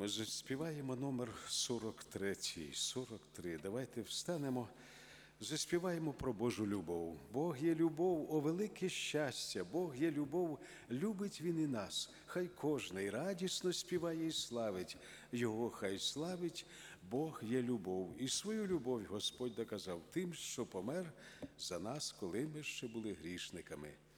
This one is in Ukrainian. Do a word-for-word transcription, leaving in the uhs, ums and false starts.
Ми ж співаємо номер сорок три. сорок три. Давайте встанемо, заспіваємо про Божу любов. Бог є любов, о велике щастя, Бог є любов, любить Він і нас. Хай кожний радісно співає і славить, Його хай славить, Бог є любов. І свою любов Господь доказав тим, що помер за нас, коли ми ще були грішниками.